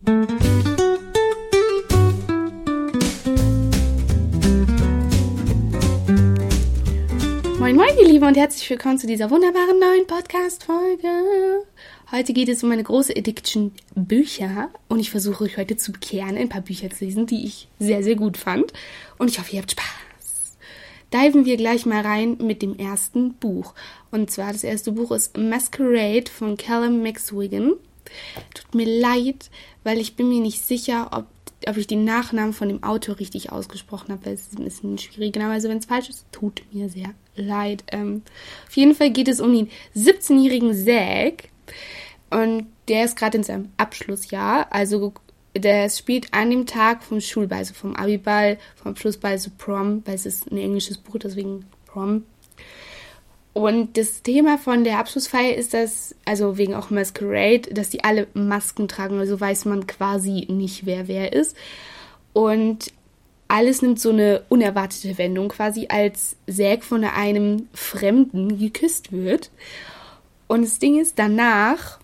Moin moin ihr Lieben und herzlich willkommen zu dieser wunderbaren neuen Podcast-Folge. Heute geht es um meine große Addiction Bücher und ich versuche euch heute zu bekehren, ein paar Bücher zu lesen, die ich sehr, sehr gut fand und ich hoffe, ihr habt Spaß. Diven wir gleich mal rein mit dem ersten Buch. Und zwar das erste Buch ist Masquerade von Callum McGuigan. Tut mir leid, weil ich bin mir nicht sicher, ob ich den Nachnamen von dem Autor richtig ausgesprochen habe, weil es ist ein bisschen schwierig. Genau, also wenn es falsch ist, tut mir sehr leid. Auf jeden Fall geht es um den 17-jährigen Zack und der ist gerade in seinem Abschlussjahr, also der spielt an dem Tag vom Schulball, also vom Abiball, vom Abschlussball, so Prom, weil es ist ein englisches Buch, deswegen Prom. Und das Thema von der Abschlussfeier ist das, also wegen auch Masquerade, dass die alle Masken tragen, also weiß man quasi nicht, wer ist. Und alles nimmt so eine unerwartete Wendung quasi, als Zack von einem Fremden geküsst wird. Und das Ding ist, danach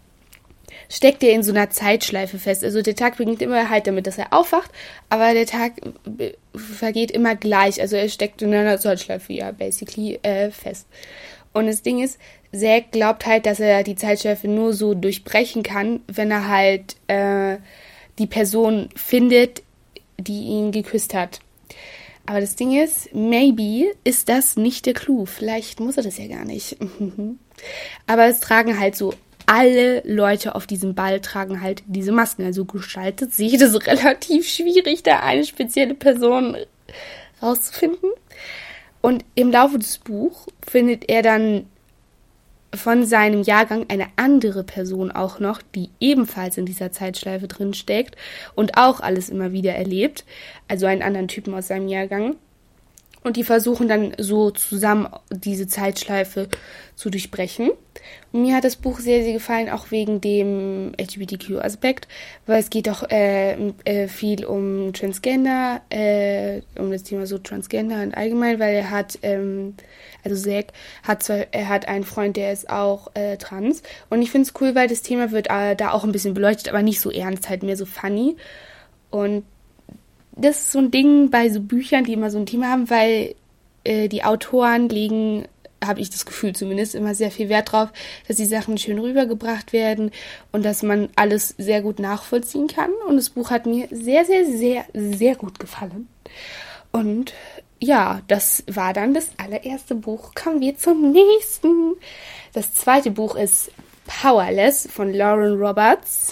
steckt er in so einer Zeitschleife fest. Also der Tag beginnt immer halt damit, dass er aufwacht, aber der Tag vergeht immer gleich. Also er steckt in einer Zeitschleife, ja, basically fest. Und das Ding ist, Zack glaubt halt, dass er die Zeitschleife nur so durchbrechen kann, wenn er halt die Person findet, die ihn geküsst hat. Aber das Ding ist, maybe ist das nicht der Clou. Vielleicht muss er das ja gar nicht. Aber es tragen halt so alle Leute auf diesem Ball tragen halt diese Masken. Also gestaltet sich das relativ schwierig, da eine spezielle Person rauszufinden. Und im Laufe des Buchs findet er dann von seinem Jahrgang eine andere Person auch noch, die ebenfalls in dieser Zeitschleife drin steckt und auch alles immer wieder erlebt. Also einen anderen Typen aus seinem Jahrgang. Und die versuchen dann so zusammen diese Zeitschleife zu durchbrechen. Und mir hat das Buch sehr, sehr gefallen, auch wegen dem LGBTQ-Aspekt, weil es geht auch viel um Transgender, um das Thema so Transgender und allgemein, weil er hat, also Zack er hat einen Freund, der ist auch trans. Und ich finde es cool, weil das Thema wird da auch ein bisschen beleuchtet, aber nicht so ernst, halt mehr so funny. Und das ist so ein Ding bei so Büchern, die immer so ein Thema haben, weil die Autoren legen, habe ich das Gefühl zumindest, immer sehr viel Wert drauf, dass die Sachen schön rübergebracht werden und dass man alles sehr gut nachvollziehen kann. Und das Buch hat mir sehr, sehr, sehr, sehr gut gefallen. Und ja, das war dann das allererste Buch. Kommen wir zum nächsten. Das zweite Buch ist Powerless von Lauren Roberts.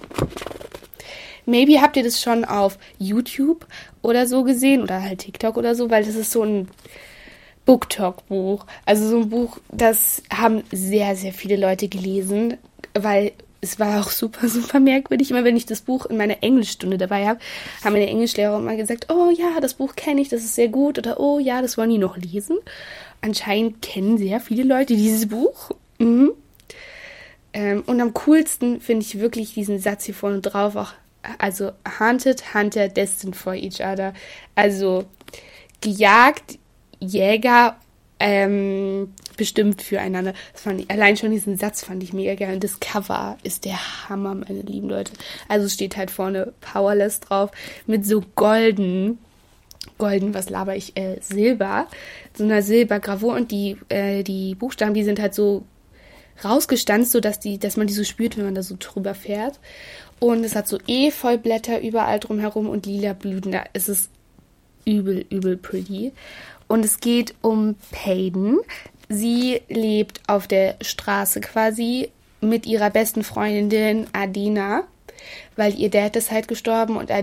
Maybe habt ihr das schon auf YouTube oder so gesehen oder halt TikTok oder so, weil das ist so ein BookTok-Buch. Also so ein Buch, das haben sehr, sehr viele Leute gelesen, weil es war auch super, super merkwürdig. Immer wenn ich das Buch in meiner Englischstunde dabei habe, haben meine Englischlehrer immer gesagt, oh ja, das Buch kenne ich, das ist sehr gut. Oder oh ja, das wollen die noch lesen. Anscheinend kennen sehr viele Leute dieses Buch. Und am coolsten finde ich wirklich diesen Satz hier vorne drauf auch. Also Hunted, Hunter, destined for each other. Also gejagt, Jäger, bestimmt füreinander. Allein schon diesen Satz fand ich mega geil. Und das Cover ist der Hammer, meine lieben Leute. Also es steht halt vorne Powerless drauf mit so golden, was laber ich, Silber. So einer Silbergravur und die Buchstaben, die sind halt so rausgestanzt, so dass man die so spürt, wenn man da so drüber fährt. Und es hat so Efeublätter überall drumherum und lila Blüten. Da ist es übel, übel pretty. Und es geht um Peyton. Sie lebt auf der Straße quasi mit ihrer besten Freundin Adina, weil ihr Dad ist halt gestorben und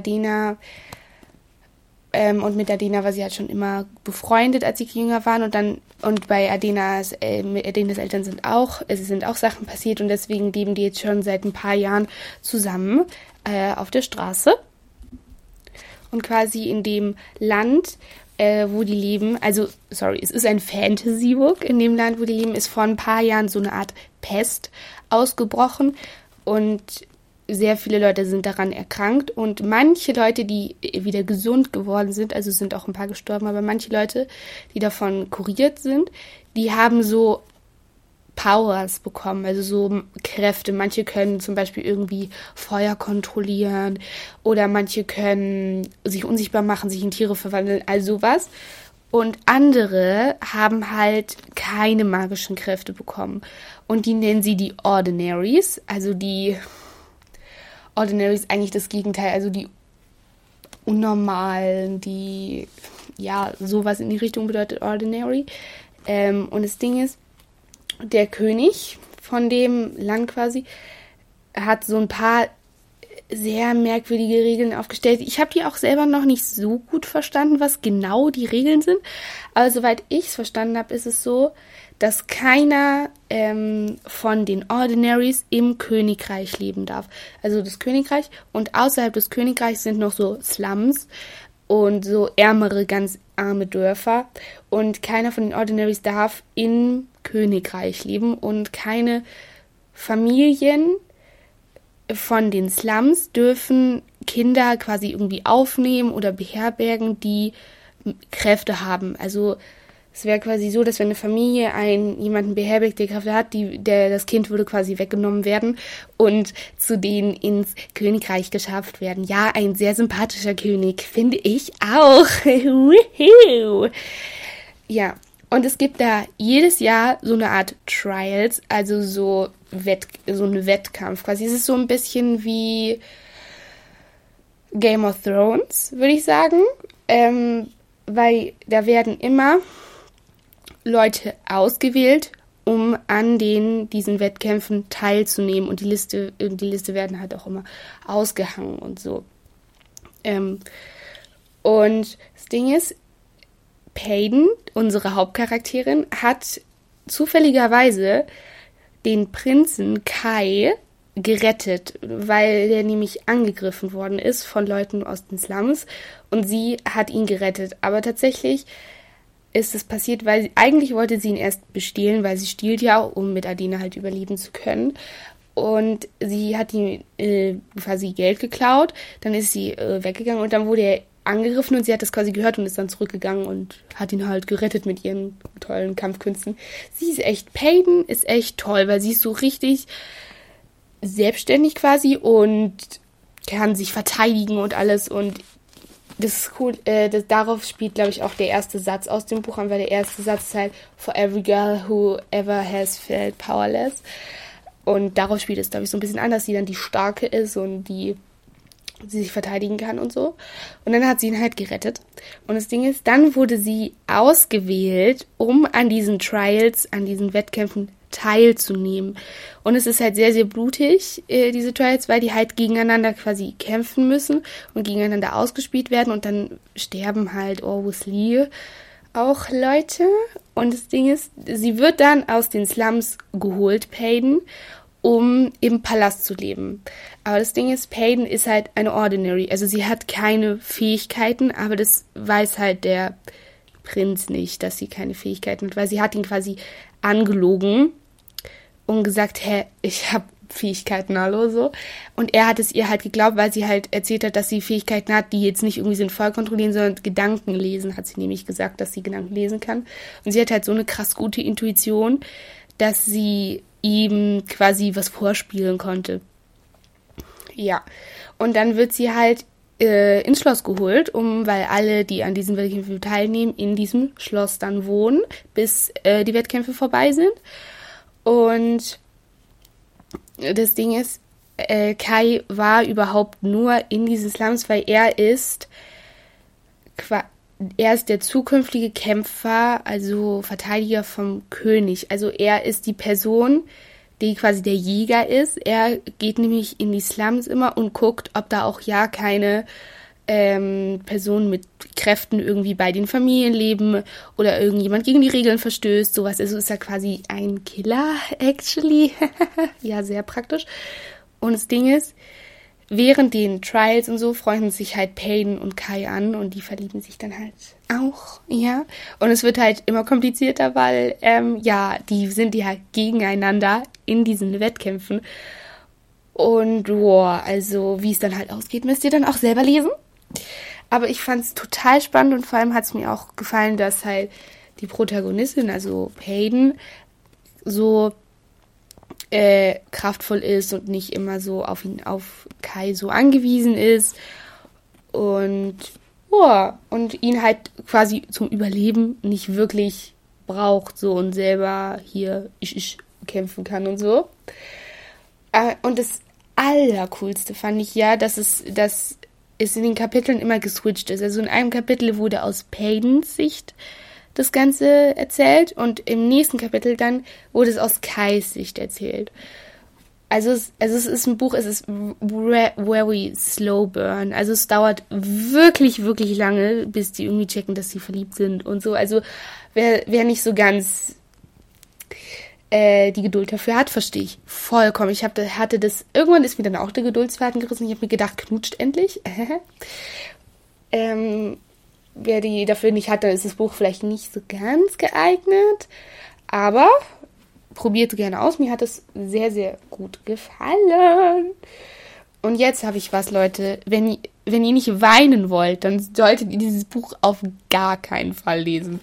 mit Adina war sie halt schon immer befreundet, als sie jünger waren und bei Adinas Eltern sind auch Sachen passiert und deswegen leben die jetzt schon seit ein paar Jahren zusammen auf der Straße und quasi in dem Land, wo die leben, es ist ein Fantasy-Book, in dem Land, wo die leben, ist vor ein paar Jahren so eine Art Pest ausgebrochen und sehr viele Leute sind daran erkrankt und manche Leute, die wieder gesund geworden sind, also sind auch ein paar gestorben, aber manche Leute, die davon kuriert sind, die haben so Powers bekommen, also so Kräfte. Manche können zum Beispiel irgendwie Feuer kontrollieren oder manche können sich unsichtbar machen, sich in Tiere verwandeln, all sowas. Und andere haben halt keine magischen Kräfte bekommen. Und die nennen sie die Ordinaries. Also die Ordinaries eigentlich das Gegenteil, also die Unnormalen, die, ja, sowas in die Richtung bedeutet Ordinary. Und das Ding ist, der König von dem Land quasi hat so ein paar sehr merkwürdige Regeln aufgestellt. Ich habe die auch selber noch nicht so gut verstanden, was genau die Regeln sind. Aber soweit ich es verstanden habe, ist es so, dass keiner von den Ordinaries im Königreich leben darf. Also das Königreich, und außerhalb des Königreichs sind noch so Slums und so ärmere, ganz arme Dörfer. Und keiner von den Ordinaries darf im Königreich leben und keine Familien von den Slums dürfen Kinder quasi irgendwie aufnehmen oder beherbergen, die Kräfte haben. Also es wäre quasi so, dass wenn eine Familie jemanden beherbergt, der Kräfte hat, das Kind würde quasi weggenommen werden und zu denen ins Königreich geschafft werden. Ja, ein sehr sympathischer König, finde ich auch. Ja, und es gibt da jedes Jahr so eine Art Trials, also so ein Wettkampf quasi. Es ist so ein bisschen wie Game of Thrones, würde ich sagen. Weil da werden immer Leute ausgewählt, um an diesen Wettkämpfen teilzunehmen. Und die Liste werden halt auch immer ausgehangen und so. Und das Ding ist, Peyton, unsere Hauptcharakterin, hat zufälligerweise den Prinzen Kai gerettet, weil der nämlich angegriffen worden ist von Leuten aus den Slums und sie hat ihn gerettet. Aber tatsächlich ist es passiert, weil eigentlich wollte sie ihn erst bestehlen, weil sie stiehlt ja, um mit Adina halt überleben zu können. Und sie hat ihm quasi Geld geklaut, dann ist sie weggegangen und dann wurde er angegriffen und sie hat das quasi gehört und ist dann zurückgegangen und hat ihn halt gerettet mit ihren tollen Kampfkünsten. Peyton ist echt toll, weil sie ist so richtig selbstständig quasi und kann sich verteidigen und alles und das ist cool. Darauf spielt, glaube ich, auch der erste Satz aus dem Buch an, weil der erste Satz ist halt For every girl who ever has felt powerless. Und darauf spielt es, glaube ich, so ein bisschen an, dass sie dann die Starke ist und die sich verteidigen kann und so. Und dann hat sie ihn halt gerettet. Und das Ding ist, dann wurde sie ausgewählt, um an diesen Trials, an diesen Wettkämpfen teilzunehmen. Und es ist halt sehr, sehr blutig, diese Trials, weil die halt gegeneinander quasi kämpfen müssen und gegeneinander ausgespielt werden und dann sterben halt obviously auch Leute. Und das Ding ist, sie wird dann aus den Slums geholt, Peyton, um im Palast zu leben. Aber das Ding ist, Peyton ist halt eine Ordinary. Also sie hat keine Fähigkeiten, aber das weiß halt der Prinz nicht, dass sie keine Fähigkeiten hat, weil sie hat ihn quasi angelogen und gesagt, ich habe Fähigkeiten, hallo, so. Und er hat es ihr halt geglaubt, weil sie halt erzählt hat, dass sie Fähigkeiten hat, die jetzt nicht irgendwie sind voll kontrollieren, sondern Gedanken lesen, hat sie nämlich gesagt, dass sie Gedanken lesen kann. Und sie hat halt so eine krass gute Intuition, dass sie ihm quasi was vorspielen konnte. Ja. Und dann wird sie halt ins Schloss geholt, weil alle, die an diesen Wettkämpfen teilnehmen, in diesem Schloss dann wohnen, bis die Wettkämpfe vorbei sind. Und das Ding ist, Kai war überhaupt nur in diesen Slums, weil er ist der zukünftige Kämpfer, also Verteidiger vom König. Also er ist die Person, die quasi der Jäger ist. Er geht nämlich in die Slums immer und guckt, ob da auch ja keine Personen mit Kräften irgendwie bei den Familien leben oder irgendjemand gegen die Regeln verstößt, sowas. Also ist er quasi ein Killer, actually. Ja, sehr praktisch. Und das Ding ist, während den Trials und so freunden sich halt Peyton und Kai an und die verlieben sich dann halt auch, ja. Und es wird halt immer komplizierter, weil, die sind ja gegeneinander in diesen Wettkämpfen. Und, also wie es dann halt ausgeht, müsst ihr dann auch selber lesen. Aber ich fand es total spannend und vor allem hat es mir auch gefallen, dass halt die Protagonistin, also Peyton, so kraftvoll ist und nicht immer so auf Kai so angewiesen ist. Und ihn halt quasi zum Überleben nicht wirklich braucht so und selber hier ich kämpfen kann und so. Und das Allercoolste fand ich ja, dass es in den Kapiteln immer geswitcht ist. Also in einem Kapitel wurde aus Paydens Sicht das Ganze erzählt und im nächsten Kapitel dann wurde es aus Kais Sicht erzählt. Also es ist ein Buch, es ist very slow burn. Also es dauert wirklich, wirklich lange, bis die irgendwie checken, dass sie verliebt sind und so. Also wer nicht so ganz die Geduld dafür hat, verstehe ich vollkommen. Irgendwann ist mir dann auch der Geduldsfaden gerissen. Ich habe mir gedacht, knutscht endlich. Wer die dafür nicht hat, dann ist das Buch vielleicht nicht so ganz geeignet. Aber probiert gerne aus. Mir hat es sehr, sehr gut gefallen. Und jetzt habe ich was, Leute. Wenn ihr nicht weinen wollt, dann solltet ihr dieses Buch auf gar keinen Fall lesen.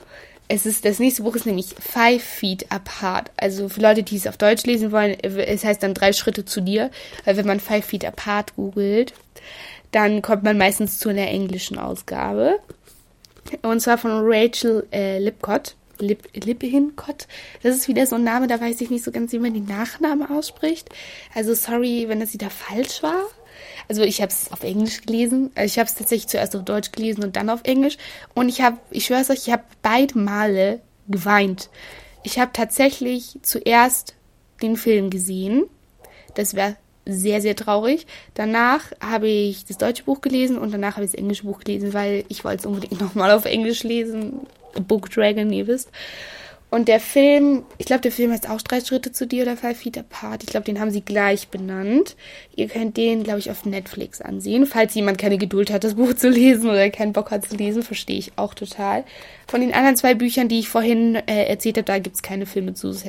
Das nächste Buch ist nämlich 5 Feet Apart. Also für Leute, die es auf Deutsch lesen wollen, es heißt dann 3 Schritte zu dir. Weil wenn man 5 Feet Apart googelt, dann kommt man meistens zu einer englischen Ausgabe. Und zwar von Rachel Lippincott. Lippincott. Das ist wieder so ein Name, da weiß ich nicht so ganz, wie man den Nachnamen ausspricht. Also sorry, wenn das wieder falsch war. Also ich habe es auf Englisch gelesen. Ich habe es tatsächlich zuerst auf Deutsch gelesen und dann auf Englisch. Und ich schwör's euch, ich habe beide Male geweint. Ich habe tatsächlich zuerst den Film gesehen. Das wäre sehr, sehr traurig. Danach habe ich das deutsche Buch gelesen und danach habe ich das englische Buch gelesen, weil ich wollte es unbedingt nochmal auf Englisch lesen. Book Dragon, ihr wisst. Und der Film heißt auch 3 Schritte zu dir oder 5 Feet Apart. Ich glaube, den haben sie gleich benannt. Ihr könnt den, glaube ich, auf Netflix ansehen. Falls jemand keine Geduld hat, das Buch zu lesen oder keinen Bock hat zu lesen, verstehe ich auch total. Von den anderen 2 Büchern, die ich vorhin erzählt habe, da gibt es keine Filme zu. Das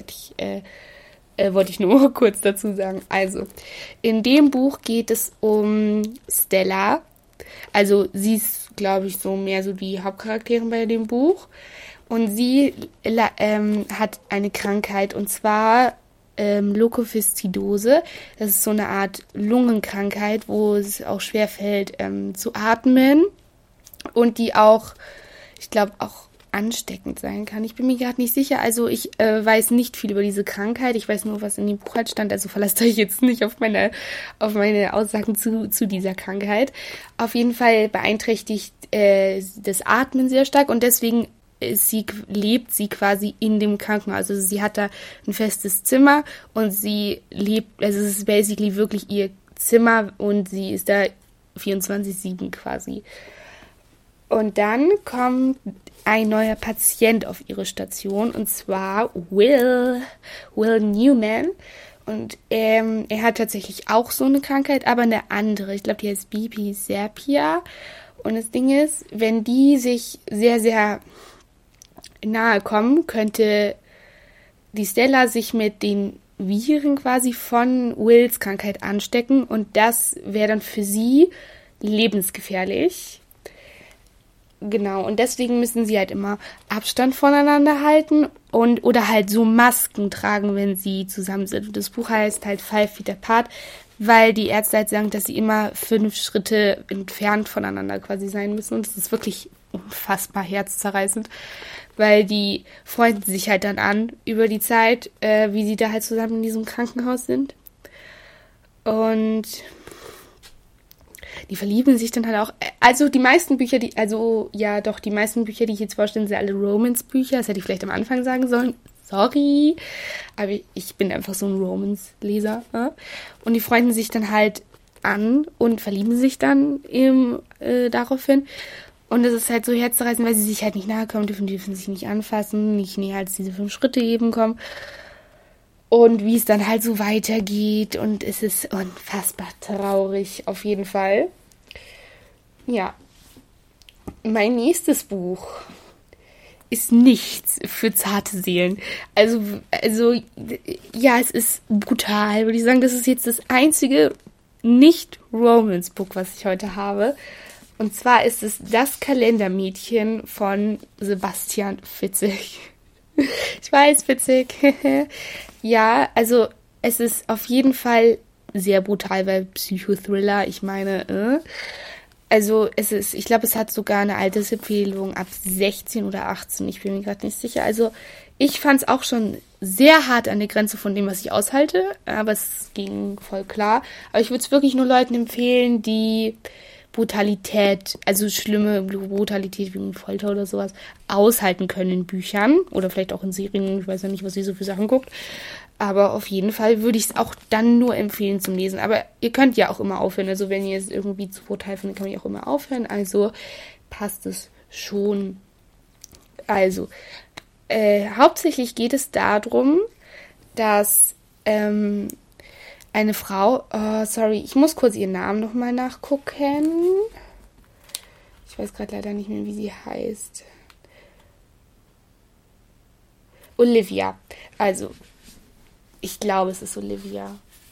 wollte ich nur kurz dazu sagen. Also, in dem Buch geht es um Stella. Also, sie ist, glaube ich, so mehr so die Hauptcharakterin bei dem Buch. Und sie hat eine Krankheit, und zwar Leukoviszidose. Das ist so eine Art Lungenkrankheit, wo es auch schwerfällt zu atmen und die auch, ich glaube, auch ansteckend sein kann. Ich bin mir gerade nicht sicher. Also ich weiß nicht viel über diese Krankheit. Ich weiß nur, was in dem Buch halt stand. Also verlasst euch jetzt nicht auf meine Aussagen zu dieser Krankheit. Auf jeden Fall beeinträchtigt das Atmen sehr stark und deswegen lebt sie quasi in dem Krankenhaus. Also sie hat da ein festes Zimmer und sie lebt, also es ist basically wirklich ihr Zimmer und sie ist da 24/7 quasi. Und dann kommt ein neuer Patient auf ihre Station und zwar Will Newman. Und er hat tatsächlich auch so eine Krankheit, aber eine andere. Ich glaube, die heißt Bipisepia. Und das Ding ist, wenn die sich sehr, sehr nahe kommen, könnte die Stella sich mit den Viren quasi von Wills Krankheit anstecken und das wäre dann für sie lebensgefährlich. Genau, und deswegen müssen sie halt immer Abstand voneinander halten oder halt so Masken tragen, wenn sie zusammen sind. Und das Buch heißt halt 5 Feet Apart, weil die Ärzte halt sagen, dass sie immer 5 Schritte entfernt voneinander quasi sein müssen. Und das ist wirklich unfassbar herzzerreißend, weil die freunden sich halt dann an über die Zeit, wie sie da halt zusammen in diesem Krankenhaus sind. Und die verlieben sich dann halt auch. Also die meisten Bücher, die ich jetzt vorstelle, sind alle Romance-Bücher. Das hätte ich vielleicht am Anfang sagen sollen. Sorry. Aber ich bin einfach so ein Romance-Leser. Ja? Und die freunden sich dann halt an und verlieben sich dann eben daraufhin. Und es ist halt so herzzerreißend, weil sie sich halt nicht nahe kommen dürfen sich nicht anfassen, nicht näher als diese 5 Schritte eben kommen. Und wie es dann halt so weitergeht. Und es ist unfassbar traurig, auf jeden Fall. Ja. Mein nächstes Buch ist nichts für zarte Seelen. Also, ja, es ist brutal. Würde ich sagen, das ist jetzt das einzige Nicht-Romance-Buch, was ich heute habe. Und zwar ist es Das Kalendermädchen von Sebastian Fitzek. Ich weiß, Fitzek. Ja, also Es ist auf jeden Fall sehr brutal, weil Psychothriller, ich meine, also ich glaube, es hat sogar eine Altersempfehlung ab 16 oder 18, ich bin mir gerade nicht sicher. Also ich fand es auch schon sehr hart an der Grenze von dem, was ich aushalte, aber es ging voll klar. Aber ich würde es wirklich nur Leuten empfehlen, die Brutalität, also schlimme Brutalität wie Folter oder sowas, aushalten können in Büchern oder vielleicht auch in Serien. Ich weiß ja nicht, was ihr so für Sachen guckt. Aber auf jeden Fall würde ich es auch dann nur empfehlen zum Lesen. Aber ihr könnt ja auch immer aufhören. Also wenn ihr es irgendwie zu brutal findet, kann man ja auch immer aufhören. Also passt es schon. Also, hauptsächlich geht es darum, dass eine Frau, sorry, ich muss kurz ihren Namen nochmal nachgucken. Ich weiß gerade leider nicht mehr, wie sie heißt. Olivia. Also, ich glaube, es ist Olivia.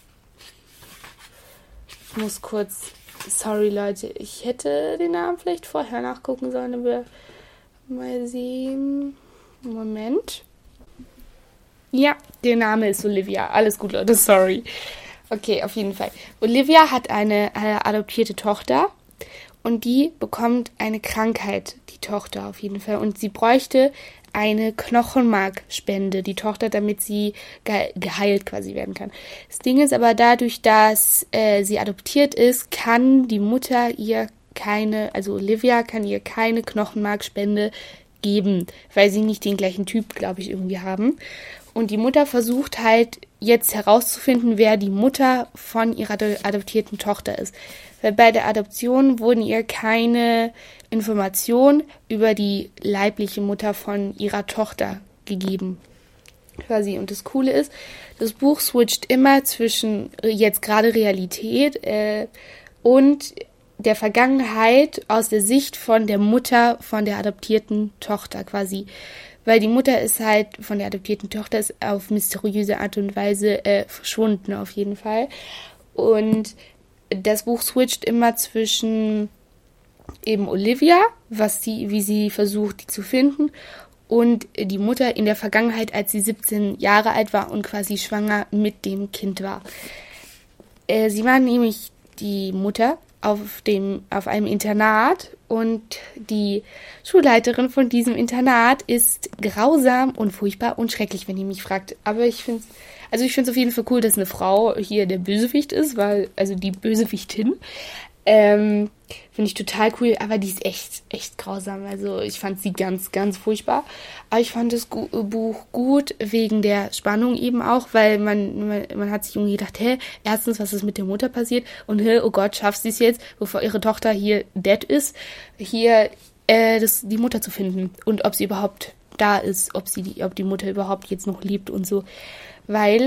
Ich muss kurz, sorry Leute, ich hätte den Namen vielleicht vorher nachgucken sollen, aber mal sehen. Moment. Ja, der Name ist Olivia. Alles gut, Leute, sorry. Okay, auf jeden Fall. Olivia hat eine adoptierte Tochter und die bekommt eine Krankheit, die Tochter auf jeden Fall. Und sie bräuchte eine Knochenmarkspende, die Tochter, damit sie geheilt quasi werden kann. Das Ding ist aber dadurch, dass sie adoptiert ist, kann die Mutter ihr also Olivia kann ihr keine Knochenmarkspende geben, weil sie nicht den gleichen Typ, glaube ich, irgendwie haben. Und die Mutter versucht halt jetzt herauszufinden, wer die Mutter von ihrer adoptierten Tochter ist. Weil bei der Adoption wurden ihr keine Informationen über die leibliche Mutter von ihrer Tochter gegeben. Quasi. Und das Coole ist, das Buch switcht immer zwischen jetzt gerade Realität und der Vergangenheit aus der Sicht von der Mutter von der adoptierten Tochter quasi. Weil die Mutter ist halt von der adoptierten Tochter ist auf mysteriöse Art und Weise verschwunden auf jeden Fall. Und das Buch switcht immer zwischen eben Olivia, wie sie versucht, die zu finden, und die Mutter in der Vergangenheit, als sie 17 Jahre alt war und quasi schwanger mit dem Kind war. Sie war nämlich die Mutter auf einem Internat und die Schulleiterin von diesem Internat ist grausam und furchtbar und schrecklich, wenn ihr mich fragt. Aber ich finde es auf jeden Fall cool, dass eine Frau hier der Bösewicht ist, also die Bösewichtin. Finde ich total cool, aber die ist echt grausam. Also ich fand sie ganz, ganz furchtbar. Aber ich fand das Buch gut wegen der Spannung eben auch, weil man hat sich irgendwie gedacht, erstens, was ist mit der Mutter passiert? Und oh Gott, schafft sie es jetzt, bevor ihre Tochter hier dead ist, hier die Mutter zu finden. Und ob sie überhaupt da ist, ob die Mutter überhaupt jetzt noch lebt und so. Weil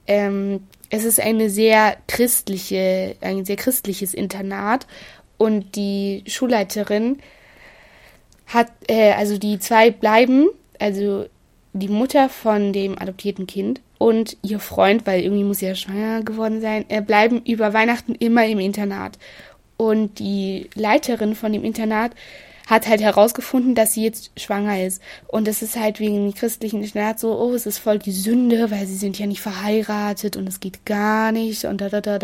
es ist ein sehr christliches Internat und die Schulleiterin hat, also die zwei bleiben, also die Mutter von dem adoptierten Kind und ihr Freund, weil irgendwie muss sie ja schwanger geworden sein, bleiben über Weihnachten immer im Internat. Und die Leiterin von dem Internat hat halt herausgefunden, dass sie jetzt schwanger ist. Und das ist halt wegen dem christlichen Internat so, es ist voll die Sünde, weil sie sind ja nicht verheiratet und es geht gar nicht und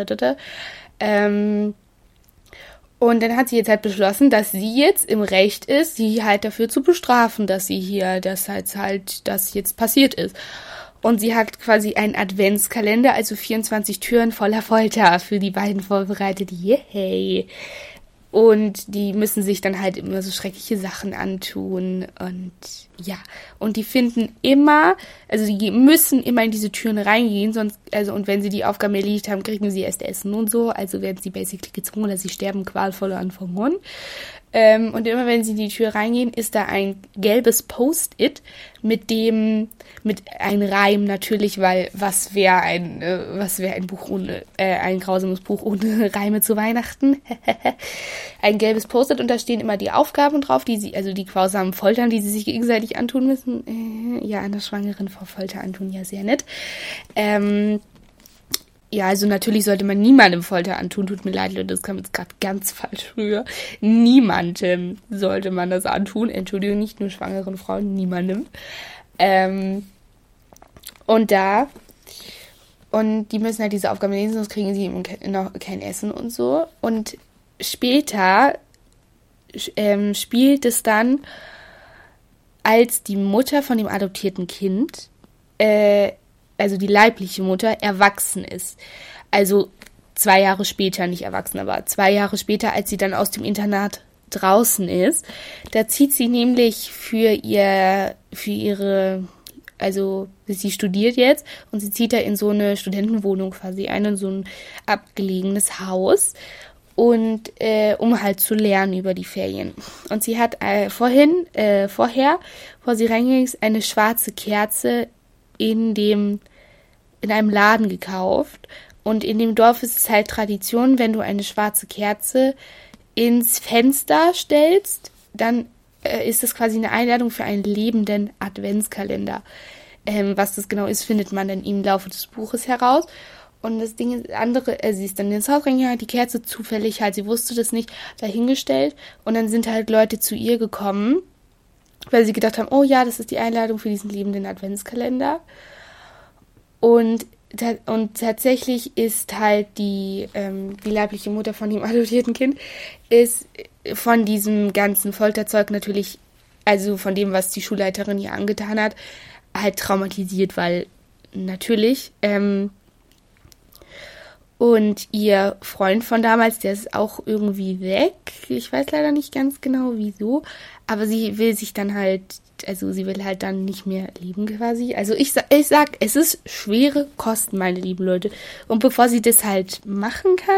und dann hat sie jetzt halt beschlossen, dass sie jetzt im Recht ist, sie halt dafür zu bestrafen, dass sie hier, das jetzt passiert ist. Und sie hat quasi einen Adventskalender, also 24 Türen voller Folter für die beiden vorbereitet. Yay! Und die müssen sich dann halt immer so schreckliche Sachen antun und ja. Und die finden immer, also die müssen immer in diese Türen reingehen, sonst, und wenn sie die Aufgabe erledigt haben, kriegen sie erst Essen und so. Also werden sie basically gezwungen oder sie sterben qualvoll an Verhungern. Und immer wenn sie in die Tür reingehen, ist da ein gelbes Post-it mit einem Reim natürlich, weil was wäre ein Buch ohne, ein grausames Buch ohne Reime zu Weihnachten? Ein gelbes Post-it und da stehen immer die Aufgaben drauf, die grausamen Foltern, die sie sich gegenseitig antun müssen. Ja, einer Schwangeren vor Folter antun, ja, sehr nett. Ja, also natürlich sollte man niemandem Folter antun. Tut mir leid, Leute, das kam jetzt gerade ganz falsch rüber. Niemandem sollte man das antun. Entschuldigung, nicht nur schwangeren Frauen, niemandem. Und da Und die müssen halt diese Aufgaben lesen, sonst kriegen sie noch kein Essen und so. Und später spielt es dann, als die Mutter von dem adoptierten Kind, also die leibliche Mutter, erwachsen ist. Also 2 Jahre später, nicht erwachsen, aber 2 Jahre später, als sie dann aus dem Internat draußen ist. Da zieht sie nämlich also sie studiert jetzt und sie zieht da in so eine Studentenwohnung quasi ein, in so ein abgelegenes Haus und um halt zu lernen über die Ferien. Und sie hat vorher, bevor sie reingegangen ist, eine schwarze Kerze in einem Laden gekauft. Und in dem Dorf ist es halt Tradition, wenn du eine schwarze Kerze ins Fenster stellst, dann ist das quasi eine Einladung für einen lebenden Adventskalender. Was das genau ist, findet man dann im Laufe des Buches heraus. Und das Ding ist, sie ist dann ins Haus reingegangen, hat die Kerze zufällig halt, sie wusste das nicht, dahingestellt. Und dann sind halt Leute zu ihr gekommen, weil sie gedacht haben, oh ja, das ist die Einladung für diesen lebenden Adventskalender. Und tatsächlich ist halt die leibliche Mutter von dem adoptierten Kind, ist von diesem ganzen Folterzeug natürlich, also von dem, was die Schulleiterin ihr angetan hat, halt traumatisiert, weil natürlich, und ihr Freund von damals, der ist auch irgendwie weg. Ich weiß leider nicht ganz genau, wieso. Aber sie will halt dann nicht mehr leben quasi. Also ich sag, es ist schwere Kosten, meine lieben Leute. Und bevor sie das halt machen kann,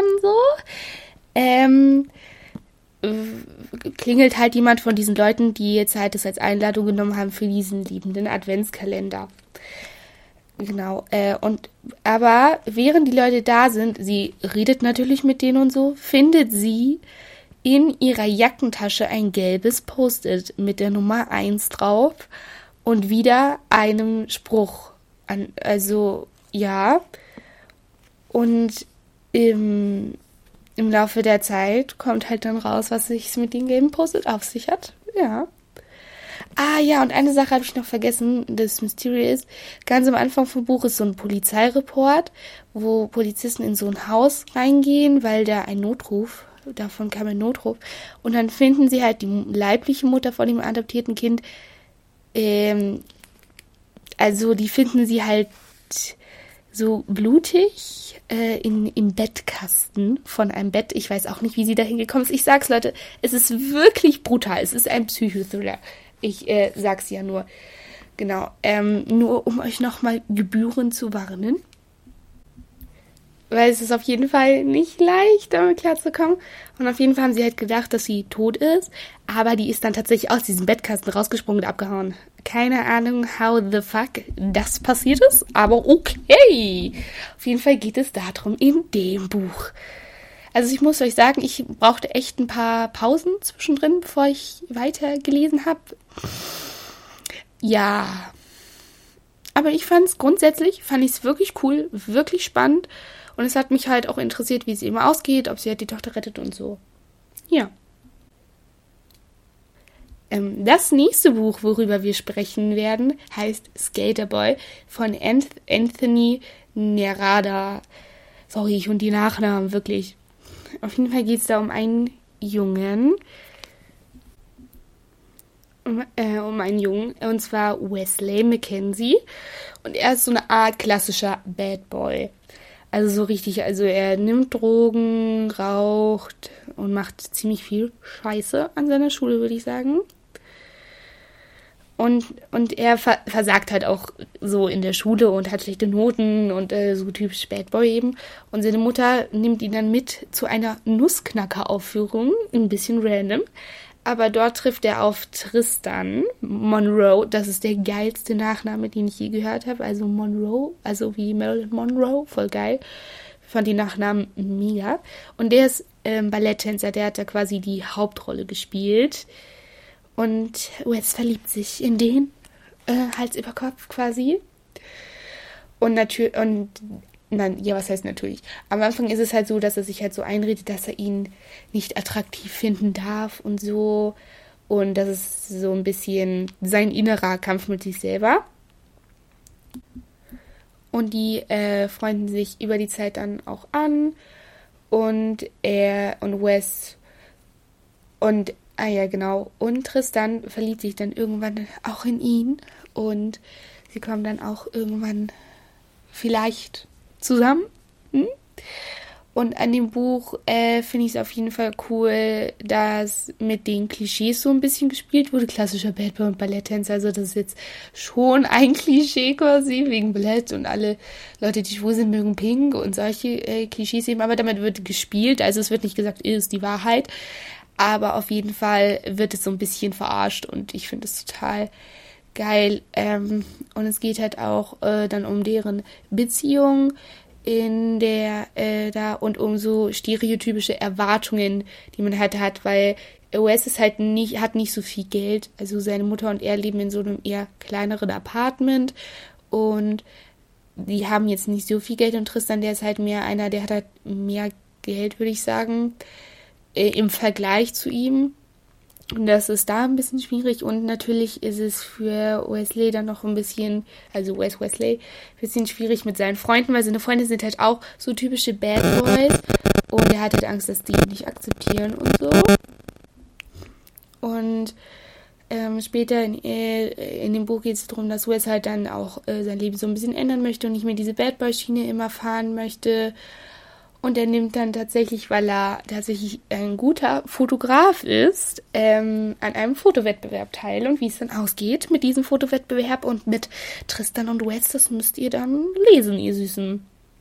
klingelt halt jemand von diesen Leuten, die jetzt halt das als Einladung genommen haben für diesen liebenden Adventskalender. Genau, aber während die Leute da sind, sie redet natürlich mit denen und so, findet sie in ihrer Jackentasche ein gelbes Post-it mit der Nummer 1 drauf und wieder einem Spruch. Also, ja. Und im Laufe der Zeit kommt halt dann raus, was sich mit dem gelben Post-it auf sich hat. Ja. Ah ja, und eine Sache habe ich noch vergessen, das Mystery ist, ganz am Anfang vom Buch ist so ein Polizeireport, wo Polizisten in so ein Haus reingehen, weil davon kam ein Notruf, und dann finden sie halt die leibliche Mutter von dem adoptierten Kind, also die finden sie halt so blutig im Bettkasten von einem Bett. Ich weiß auch nicht, wie sie da hingekommen ist. Ich sag's, Leute, es ist wirklich brutal. Es ist ein Psychothriller. Ich sag's ja nur. Genau. Nur um euch nochmal gebührend zu warnen. Weil es ist auf jeden Fall nicht leicht, damit klarzukommen. Und auf jeden Fall haben sie halt gedacht, dass sie tot ist. Aber die ist dann tatsächlich aus diesem Bettkasten rausgesprungen und abgehauen. Keine Ahnung, how the fuck das passiert ist. Aber okay. Auf jeden Fall geht es darum in dem Buch. Also ich muss euch sagen, ich brauchte echt ein paar Pausen zwischendrin, bevor ich weiter gelesen habe. Ja. Aber ich fand es wirklich cool, wirklich spannend. Und es hat mich halt auch interessiert, wie es eben ausgeht, ob sie halt die Tochter rettet und so. Ja. Das nächste Buch, worüber wir sprechen werden, heißt Skaterboy von Anthony Nerada. Sorry, und die Nachnamen, wirklich. Auf jeden Fall geht es da um einen Jungen. Und zwar Wesley Mackenzie. Und er ist so eine Art klassischer Bad Boy. Also so richtig, also er nimmt Drogen, raucht und macht ziemlich viel Scheiße an seiner Schule, würde ich sagen. Und er versagt halt auch so in der Schule und hat schlechte Noten und so typisch Bad Boy eben. Und seine Mutter nimmt ihn dann mit zu einer Nussknacker-Aufführung, ein bisschen random. Aber dort trifft er auf Tristan Monroe. Das ist der geilste Nachname, den ich je gehört habe. Also Monroe, also wie Marilyn Monroe, voll geil. Ich fand die Nachnamen mega. Und der ist Balletttänzer, der hat da quasi die Hauptrolle gespielt. Und Wes verliebt sich in den Hals über Kopf quasi. Was heißt natürlich? Am Anfang ist es halt so, dass er sich halt so einredet, dass er ihn nicht attraktiv finden darf und so. Und das ist so ein bisschen sein innerer Kampf mit sich selber. Und die freunden sich über die Zeit dann auch an. Und er und Wes und, genau, und Tristan verliebt sich dann irgendwann auch in ihn. Und sie kommen dann auch irgendwann vielleicht zusammen. Und an dem Buch finde ich es auf jeden Fall cool, dass mit den Klischees so ein bisschen gespielt wurde. Klassischer Bad Boy und Balletttänzer. Also das ist jetzt schon ein Klischee quasi, wegen Ballett. Und alle Leute, die schwul sind, mögen Pink und solche Klischees eben. Aber damit wird gespielt. Also es wird nicht gesagt, ist die Wahrheit. Aber auf jeden Fall wird es so ein bisschen verarscht. Und ich finde es total geil. Und es geht halt auch dann um deren Beziehung in der und um so stereotypische Erwartungen, die man halt hat, weil Wes ist halt hat nicht so viel Geld, also seine Mutter und er leben in so einem eher kleineren Apartment und die haben jetzt nicht so viel Geld und Tristan, der ist halt mehr einer, der hat halt mehr Geld, würde ich sagen, im Vergleich zu ihm. Und das ist da ein bisschen schwierig und natürlich ist es für Wesley dann noch ein bisschen, also Wesley, ein bisschen schwierig mit seinen Freunden, weil seine Freunde sind halt auch so typische Bad Boys und er hat halt Angst, dass die ihn nicht akzeptieren und so. Und später in dem Buch geht es darum, dass Wes halt dann auch sein Leben so ein bisschen ändern möchte und nicht mehr diese Bad Boy-Schiene immer fahren möchte. Und er nimmt dann tatsächlich, weil er tatsächlich ein guter Fotograf ist, an einem Fotowettbewerb teil. Und wie es dann ausgeht mit diesem Fotowettbewerb und mit Tristan und Wes, das müsst ihr dann lesen, ihr Süßen.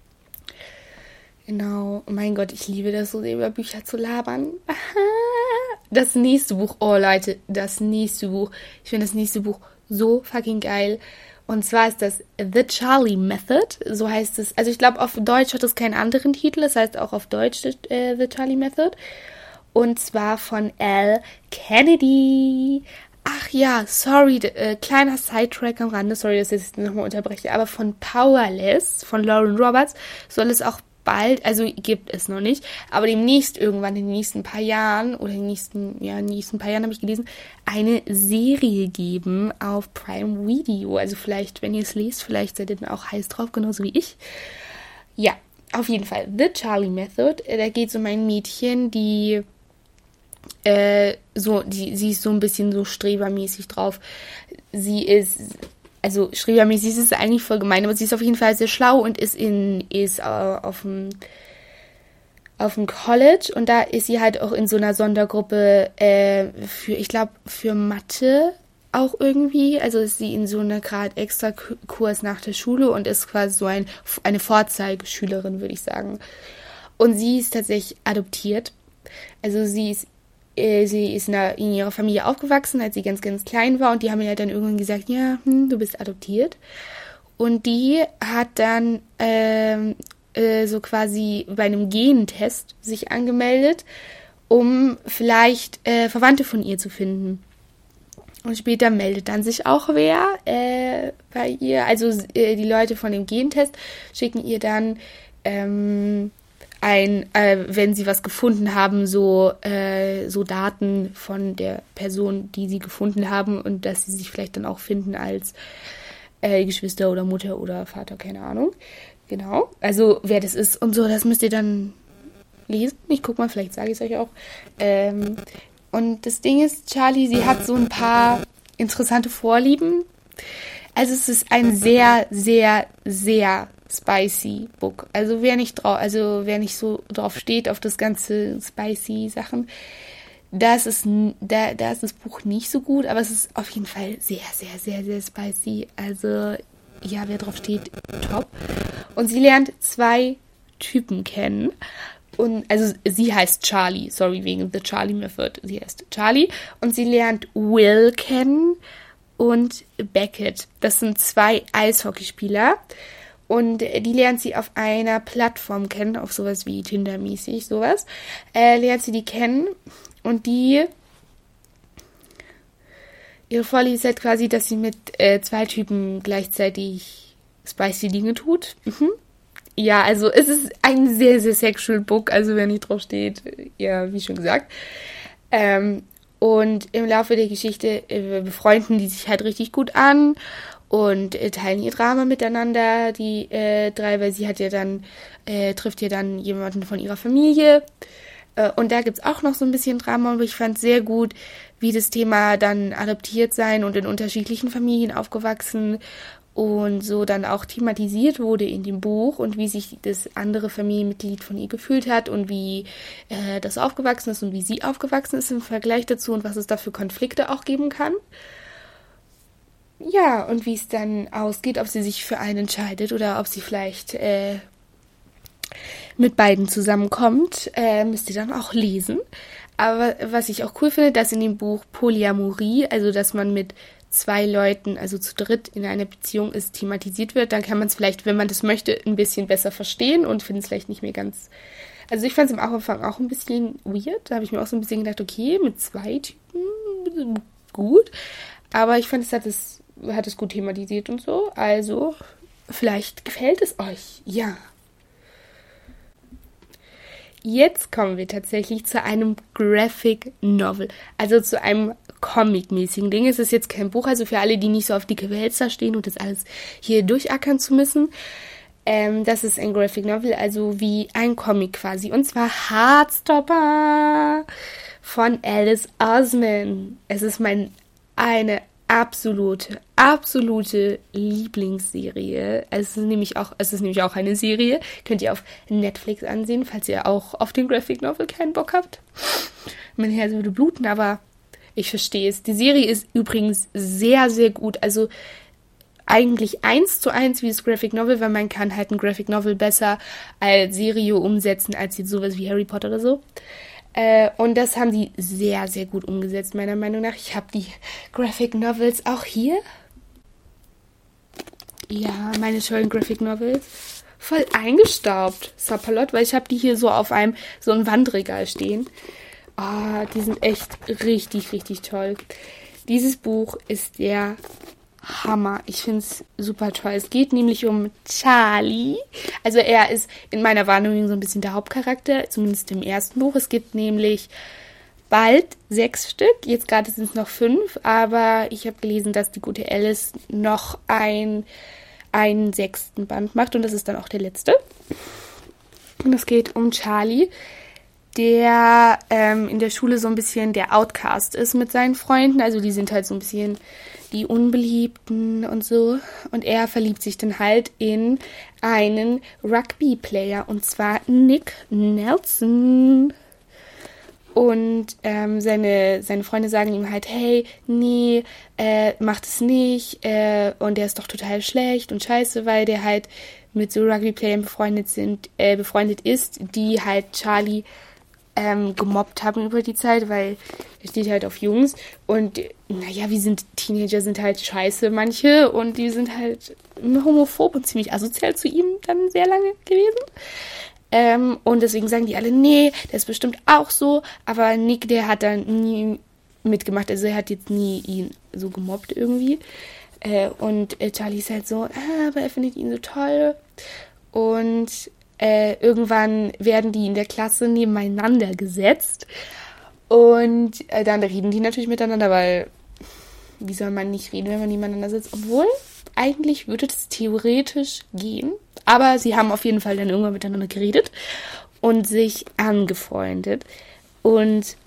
Genau. Oh mein Gott, ich liebe das so, über Bücher zu labern. Das nächste Buch, oh Leute, das nächste Buch. Ich finde das nächste Buch so fucking geil. Und zwar ist das The Charlie Method, so heißt es. Also ich glaube, auf Deutsch hat es keinen anderen Titel, das heißt auch auf Deutsch The Charlie Method. Und zwar von Al Kennedy. Ach ja, sorry, kleiner Sidetrack am Rande, sorry, dass ich jetzt nochmal unterbreche, aber von Powerless, von Lauren Roberts, soll es auch bald, also gibt es noch nicht, aber demnächst irgendwann in den nächsten paar Jahren oder in den nächsten paar Jahren habe ich gelesen, eine Serie geben auf Prime Video. Also vielleicht, wenn ihr es lest, vielleicht seid ihr dann auch heiß drauf, genauso wie ich. Ja, auf jeden Fall. The Charlie Method. Da geht es um ein Mädchen, die sie ist so ein bisschen so strebermäßig drauf. Also strebermäßig ist es eigentlich voll gemein, aber sie ist auf jeden Fall sehr schlau und ist auf dem College und da ist sie halt auch in so einer Sondergruppe für Mathe auch irgendwie. Also ist sie in so einer gerade extra Kurs nach der Schule und ist quasi so eine Vorzeigeschülerin, würde ich sagen. Und sie ist tatsächlich adoptiert. Also sie ist in ihrer Familie aufgewachsen, als sie ganz, ganz klein war. Und die haben ihr dann irgendwann gesagt, ja, du bist adoptiert. Und die hat dann so quasi bei einem Gentest sich angemeldet, um vielleicht Verwandte von ihr zu finden. Und später meldet dann sich auch wer bei ihr. Also die Leute von dem Gentest schicken ihr dann wenn sie was gefunden haben, so Daten von der Person, die sie gefunden haben und dass sie sich vielleicht dann auch finden als Geschwister oder Mutter oder Vater, keine Ahnung. Genau, also wer das ist und so, das müsst ihr dann lesen. Ich guck mal, vielleicht sage ich es euch auch. Und das Ding ist, Charlie, sie hat so ein paar interessante Vorlieben. Also es ist ein sehr, sehr, sehr spicy Book. Also wer nicht so drauf steht, auf das ganze spicy Sachen, da ist das Buch nicht so gut, aber es ist auf jeden Fall sehr, sehr, sehr, sehr spicy. Also ja, wer drauf steht, top. Und sie lernt 2 Typen kennen. Und also sie heißt Charlie, sorry, wegen The Charlie Method. Sie heißt Charlie und sie lernt Will kennen und Beckett. Das sind 2 Eishockeyspieler. Und die lernt sie auf einer Plattform kennen, auf sowas wie Tinder-mäßig, sowas. Lernt sie die kennen und ihre Vorliebe ist halt quasi, dass sie mit 2 Typen gleichzeitig spicy Dinge tut. Ja, also es ist ein sehr, sehr sexual Book, also wer nicht drauf steht, ja, wie schon gesagt. Und im Laufe der Geschichte befreunden die sich halt richtig gut an und teilen ihr Drama miteinander, die drei, weil sie hat ja dann, trifft ja dann jemanden von ihrer Familie. Und da gibt's auch noch so ein bisschen Drama, aber ich fand sehr gut, wie das Thema dann adoptiert sein und in unterschiedlichen Familien aufgewachsen und so dann auch thematisiert wurde in dem Buch und wie sich das andere Familienmitglied von ihr gefühlt hat und wie das aufgewachsen ist und wie sie aufgewachsen ist im Vergleich dazu und was es da für Konflikte auch geben kann. Ja, und wie es dann ausgeht, ob sie sich für einen entscheidet oder ob sie vielleicht mit beiden zusammenkommt, müsst ihr dann auch lesen. Aber was ich auch cool finde, dass in dem Buch Polyamorie, also dass man mit zwei Leuten, also zu dritt in einer Beziehung ist, thematisiert wird, dann kann man es vielleicht, wenn man das möchte, ein bisschen besser verstehen und findet es vielleicht nicht mehr ganz... Also ich fand es am Anfang auch ein bisschen weird, da habe ich mir auch so ein bisschen gedacht, okay, mit zwei Typen, gut, aber ich fand, es hat es gut thematisiert und so, also vielleicht gefällt es euch, ja. Jetzt kommen wir tatsächlich zu einem Graphic Novel, also zu einem Comic-mäßigen Ding. Es ist jetzt kein Buch, also für alle, die nicht so auf dicke Wälzer stehen und das alles hier durchackern zu müssen. Das ist ein Graphic Novel, also wie ein Comic quasi. Und zwar Heartstopper von Alice Oseman. Es ist eine absolute Lieblingsserie. Es ist nämlich auch eine Serie. Könnt ihr auf Netflix ansehen, falls ihr auch auf den Graphic Novel keinen Bock habt. Mein Herz würde bluten, aber ich verstehe es. Die Serie ist übrigens sehr, sehr gut. Also eigentlich 1:1 wie das Graphic Novel, weil man kann halt ein Graphic Novel besser als Serie umsetzen, als jetzt sowas wie Harry Potter oder so. Und das haben die sehr, sehr gut umgesetzt, meiner Meinung nach. Ich habe die Graphic Novels auch hier. Ja, meine tollen Graphic Novels. Voll eingestaubt, Sapperlot, weil ich habe die hier so auf so ein Wandregal stehen. Die sind echt richtig, richtig toll. Dieses Buch ist der Hammer. Ich finde es super toll. Es geht nämlich um Charlie. Also er ist in meiner Wahrnehmung so ein bisschen der Hauptcharakter, zumindest im ersten Buch. Es gibt nämlich bald 6 Stück. Jetzt gerade sind es noch 5, aber ich habe gelesen, dass die gute Alice noch einen 6. Band macht und das ist dann auch der letzte. Und es geht um Charlie, der in der Schule so ein bisschen der Outcast ist mit seinen Freunden. Also die sind halt so ein bisschen die Unbeliebten und so. Und er verliebt sich dann halt in einen Rugby-Player, und zwar Nick Nelson. Und seine Freunde sagen ihm halt, hey, nee, macht es nicht. Und der ist doch total schlecht und scheiße, weil der halt mit so Rugby-Playern befreundet ist, die halt Charlie gemobbt haben über die Zeit, weil er steht halt auf Jungs und naja, Teenager sind halt scheiße, manche, und die sind halt homophob und ziemlich asozial zu ihm dann sehr lange gewesen. Und deswegen sagen die alle, nee, der ist bestimmt auch so, aber Nick, der hat dann nie mitgemacht, also er hat jetzt nie ihn so gemobbt irgendwie. Und Charlie ist halt so, aber er findet ihn so toll. Und irgendwann werden die in der Klasse nebeneinander gesetzt und dann reden die natürlich miteinander, weil wie soll man nicht reden, wenn man nebeneinander sitzt? Obwohl, eigentlich würde das theoretisch gehen, aber sie haben auf jeden Fall dann irgendwann miteinander geredet und sich angefreundet. Und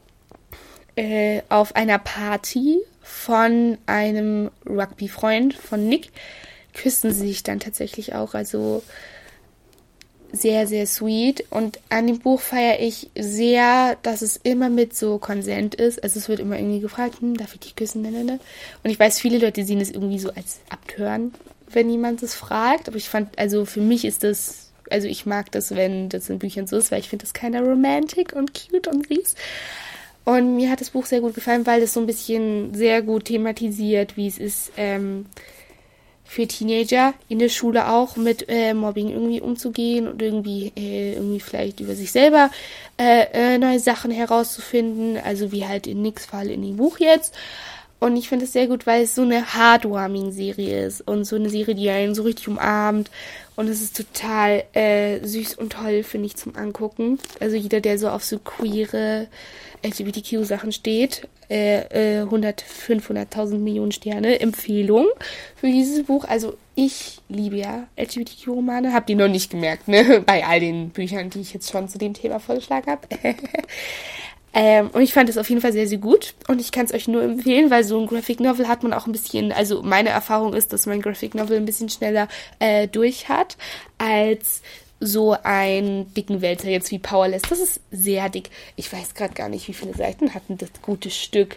auf einer Party von einem Rugby-Freund von Nick küssen sie sich dann tatsächlich auch, also sehr, sehr sweet. Und an dem Buch feiere ich sehr, dass es immer mit so Konsent ist. Also es wird immer irgendwie gefragt, darf ich dich küssen? Und ich weiß, viele Leute sehen es irgendwie so als Abtören, wenn jemand das fragt. Aber ich fand, also für mich ist das, also ich mag das, wenn das in Büchern so ist, weil ich finde das keiner romantic und cute und süß. Und mir hat das Buch sehr gut gefallen, weil es so ein bisschen sehr gut thematisiert, wie es ist, für Teenager in der Schule auch mit Mobbing irgendwie umzugehen und irgendwie vielleicht über sich selber neue Sachen herauszufinden, also wie halt in Nicks Fall in dem Buch jetzt. Und ich finde es sehr gut, weil es so eine Heartwarming-Serie ist und so eine Serie, die einen so richtig umarmt. Und es ist total süß und toll, finde ich, zum Angucken. Also jeder, der so auf so queere LGBTQ-Sachen steht, 500.000 Millionen Sterne, Empfehlung für dieses Buch. Also ich liebe ja LGBTQ-Romane. Habt ihr noch nicht gemerkt, ne? Bei all den Büchern, die ich jetzt schon zu dem Thema vorgeschlagen habe. Und ich fand es auf jeden Fall sehr, sehr gut. Und ich kann es euch nur empfehlen, weil so ein Graphic Novel hat man auch ein bisschen, also meine Erfahrung ist, dass man Graphic Novel ein bisschen schneller durch hat, als so einen dicken Wälzer jetzt wie Powerless. Das ist sehr dick. Ich weiß gerade gar nicht, wie viele Seiten hat denn das gute Stück.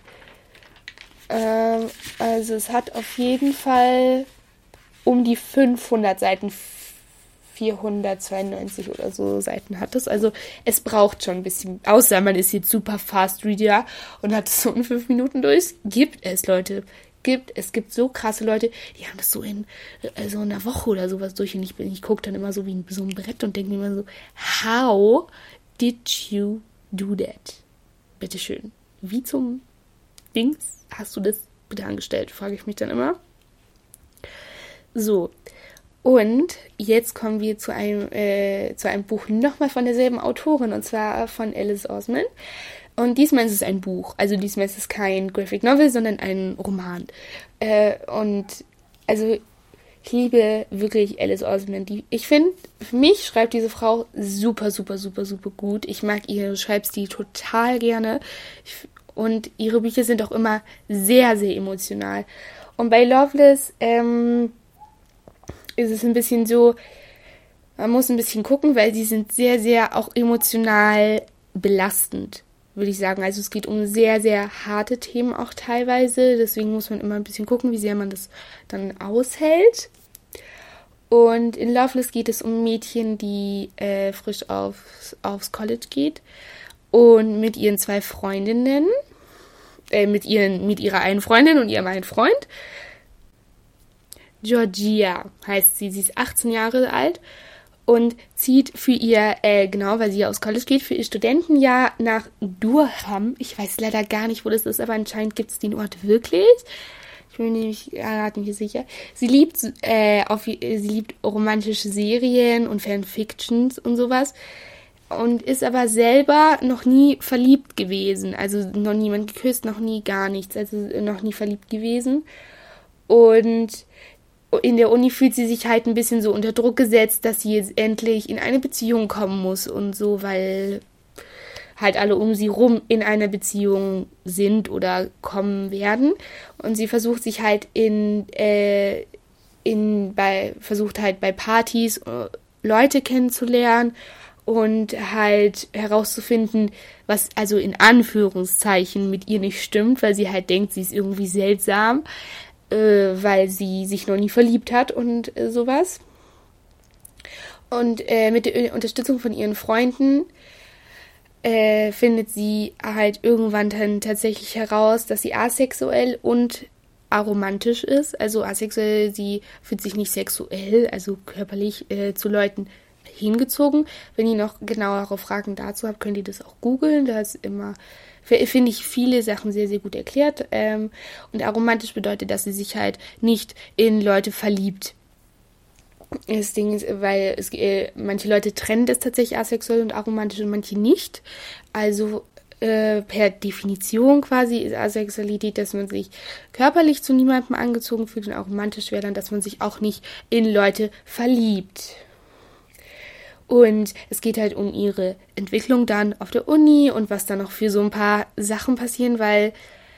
Also es hat auf jeden Fall um die 500 Seiten, 492 oder so Seiten hat es. Also es braucht schon ein bisschen, außer man ist jetzt super Fast Reader und hat es so in 5 Minuten durch. Gibt es, Leute. Es gibt so krasse Leute, die haben das so in so einer Woche oder sowas durch. Und ich gucke dann immer so wie in so ein Brett und denke mir immer so, how did you do that? Bitteschön. Wie zum Dings hast du das bitte angestellt, frage ich mich dann immer. So. Und jetzt kommen wir zu einem Buch nochmal von derselben Autorin, und zwar von Alice Oseman. Und diesmal ist es ein Buch. Also diesmal ist es kein Graphic Novel, sondern ein Roman. Und also ich liebe wirklich Alice Oseman. Ich finde, für mich schreibt diese Frau super, super, super, super gut. Ich mag ihren Schreibstil total gerne. Und ihre Bücher sind auch immer sehr, sehr emotional. Und bei Loveless ist es ein bisschen so, man muss ein bisschen gucken, weil sie sind sehr, sehr auch emotional belastend, würde ich sagen. Also es geht um sehr, sehr harte Themen auch teilweise. Deswegen muss man immer ein bisschen gucken, wie sehr man das dann aushält. Und in Loveless geht es um Mädchen, die frisch aufs College geht und mit ihren 2 Freundinnen, mit ihrer einen Freundin und ihrem einen Freund. Georgia heißt sie. Sie ist 18 Jahre alt und zieht für ihr, weil sie ja aufs College geht, für ihr Studentenjahr nach Durham. Ich weiß leider gar nicht, wo das ist, aber anscheinend gibt es den Ort wirklich. Ich bin mir nämlich gerade nicht sicher. Sie liebt romantische Serien und Fanfictions und sowas und ist aber selber noch nie verliebt gewesen. Also noch niemand geküsst, noch nie gar nichts. Also noch nie verliebt gewesen. Und in der Uni fühlt sie sich halt ein bisschen so unter Druck gesetzt, dass sie jetzt endlich in eine Beziehung kommen muss und so, weil halt alle um sie rum in einer Beziehung sind oder kommen werden. Und sie versucht sich halt versucht halt bei Partys Leute kennenzulernen und halt herauszufinden, was also in Anführungszeichen mit ihr nicht stimmt, weil sie halt denkt, sie ist irgendwie seltsam, weil sie sich noch nie verliebt hat und sowas. Und mit der Unterstützung von ihren Freunden findet sie halt irgendwann dann tatsächlich heraus, dass sie asexuell und aromantisch ist. Also asexuell, sie fühlt sich nicht sexuell, also körperlich zu Leuten hingezogen. Wenn ihr noch genauere Fragen dazu habt, könnt ihr das auch googeln. Da ist immer, finde ich, viele Sachen sehr, sehr gut erklärt. Und aromantisch bedeutet, dass sie sich halt nicht in Leute verliebt. Das Ding ist, weil manche Leute trennen das tatsächlich asexuell und aromantisch und manche nicht. Also per Definition quasi ist Asexualität, dass man sich körperlich zu niemandem angezogen fühlt, und aromantisch wäre dann, dass man sich auch nicht in Leute verliebt. Und es geht halt um ihre Entwicklung dann auf der Uni und was dann noch für so ein paar Sachen passieren, weil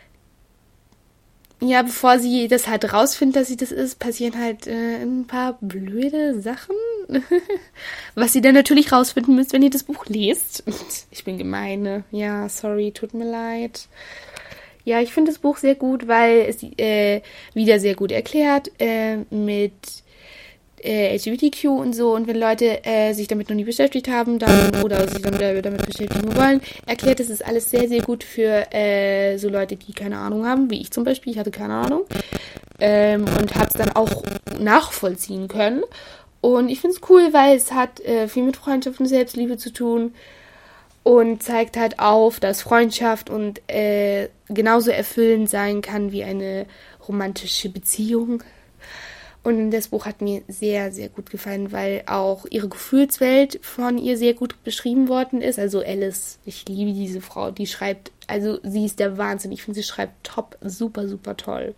ja, bevor sie das halt rausfindet, dass sie das ist, passieren halt ein paar blöde Sachen. Was ihr dann natürlich rausfinden müsst, wenn ihr das Buch lest. Ich bin gemein, ne? Ja, sorry, tut mir leid. Ja, ich finde das Buch sehr gut, weil es wieder sehr gut erklärt mit LGBTQ und so. Und wenn Leute sich damit noch nie beschäftigt haben dann oder sich damit beschäftigen wollen, erklärt es alles sehr, sehr gut für so Leute, die keine Ahnung haben, wie ich zum Beispiel. Ich hatte keine Ahnung und habe es dann auch nachvollziehen können. Und ich finde es cool, weil es hat viel mit Freundschaft und Selbstliebe zu tun. und zeigt halt auf, dass Freundschaft und genauso erfüllend sein kann wie eine romantische Beziehung. Und das Buch hat mir sehr, sehr gut gefallen, weil auch ihre Gefühlswelt von ihr sehr gut beschrieben worden ist. Also Alice, ich liebe diese Frau, die schreibt, also sie ist der Wahnsinn. Ich finde, sie schreibt top, super, super toll.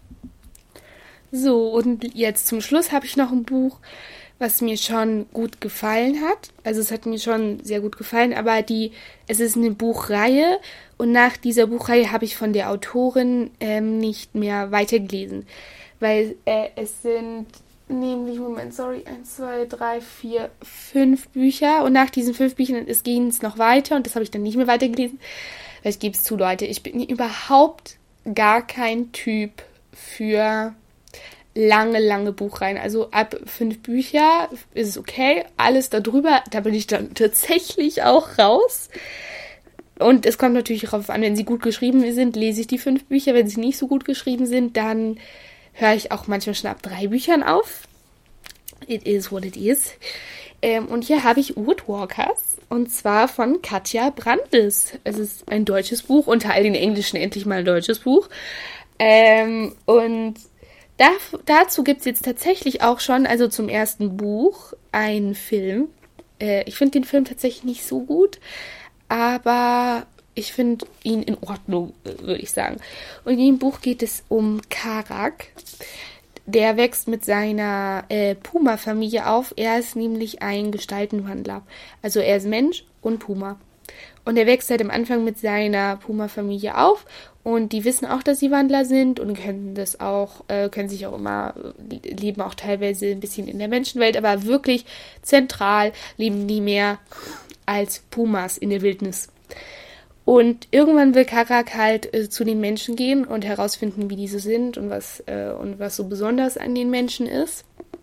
So, und jetzt zum Schluss habe ich noch ein Buch, was mir schon gut gefallen hat. Also es hat mir schon sehr gut gefallen, aber es ist eine Buchreihe und nach dieser Buchreihe habe ich von der Autorin nicht mehr weitergelesen. Weil es sind nämlich, 1, 2, 3, 4, 5 Bücher und nach diesen 5 Büchern ging es noch weiter und das habe ich dann nicht mehr weitergelesen. Weil ich gebe es zu, Leute, ich bin überhaupt gar kein Typ für lange Buchreihen. Also ab 5 Bücher ist es okay. Alles darüber, da bin ich dann tatsächlich auch raus. Und es kommt natürlich darauf an, wenn sie gut geschrieben sind, lese ich die 5 Bücher. Wenn sie nicht so gut geschrieben sind, dann höre ich auch manchmal schon ab 3 Büchern auf. It is what it is. Und hier habe ich Woodwalkers. Und zwar von Katja Brandis. Es ist ein deutsches Buch, unter all den Englischen endlich mal ein deutsches Buch. Und dazu gibt es jetzt tatsächlich auch schon, also zum ersten Buch, einen Film. Ich finde den Film tatsächlich nicht so gut, aber ich finde ihn in Ordnung, würde ich sagen. Und in dem Buch geht es um Karak. Der wächst mit seiner Puma-Familie auf. Er ist nämlich ein Gestaltenwandler. Also er ist Mensch und Puma. Und er wächst halt am Anfang mit seiner Puma-Familie auf. Und die wissen auch, dass sie Wandler sind und können das auch, können sich auch immer, leben auch teilweise ein bisschen in der Menschenwelt. Aber wirklich zentral leben die mehr als Pumas in der Wildnis. Und irgendwann will Karak halt zu den Menschen gehen und herausfinden, wie diese sind und was so besonders an den Menschen ist.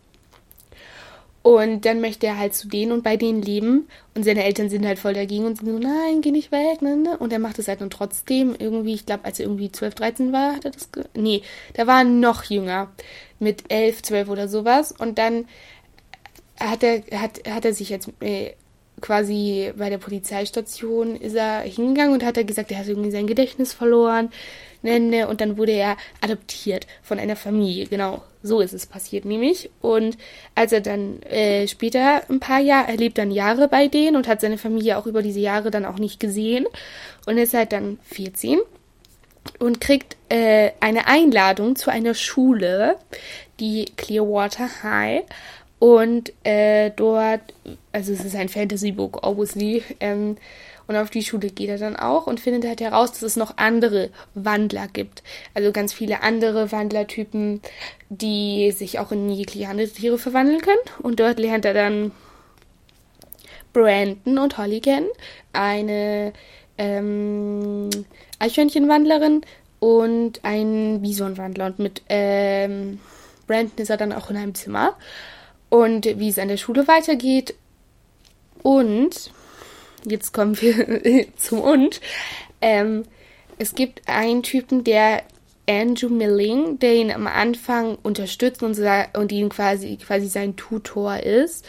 Und dann möchte er halt zu denen und bei denen leben. Und seine Eltern sind halt voll dagegen und sind so, nein, geh nicht weg. Ne? Und er macht es halt dann trotzdem. Irgendwie, ich glaube, als er irgendwie 12, 13 war, hat er das der war noch jünger. Mit 11, 12 oder sowas. Und dann hat er sich jetzt quasi bei der Polizeistation ist er hingegangen und hat er gesagt, er hat irgendwie sein Gedächtnis verloren. Und dann wurde er adoptiert von einer Familie. Genau, so ist es passiert nämlich. Und als er dann später er lebt dann Jahre bei denen und hat seine Familie auch über diese Jahre dann auch nicht gesehen. Und ist halt dann 14 und kriegt eine Einladung zu einer Schule, die Clearwater High. Und dort, also es ist ein Fantasy-Book, obviously, und auf die Schule geht er dann auch und findet halt heraus, dass es noch andere Wandler gibt. Also ganz viele andere Wandlertypen, die sich auch in jegliche andere Tiere verwandeln können. Und dort lernt er dann Brandon und Holly kennen, eine Eichhörnchenwandlerin und einen Bisonwandler. Und mit Brandon ist er dann auch in einem Zimmer. Und wie es an der Schule weitergeht. Und, jetzt kommen wir zum Und. Es gibt einen Typen, der Andrew Milling, der ihn am Anfang unterstützt und ihn quasi sein Tutor ist.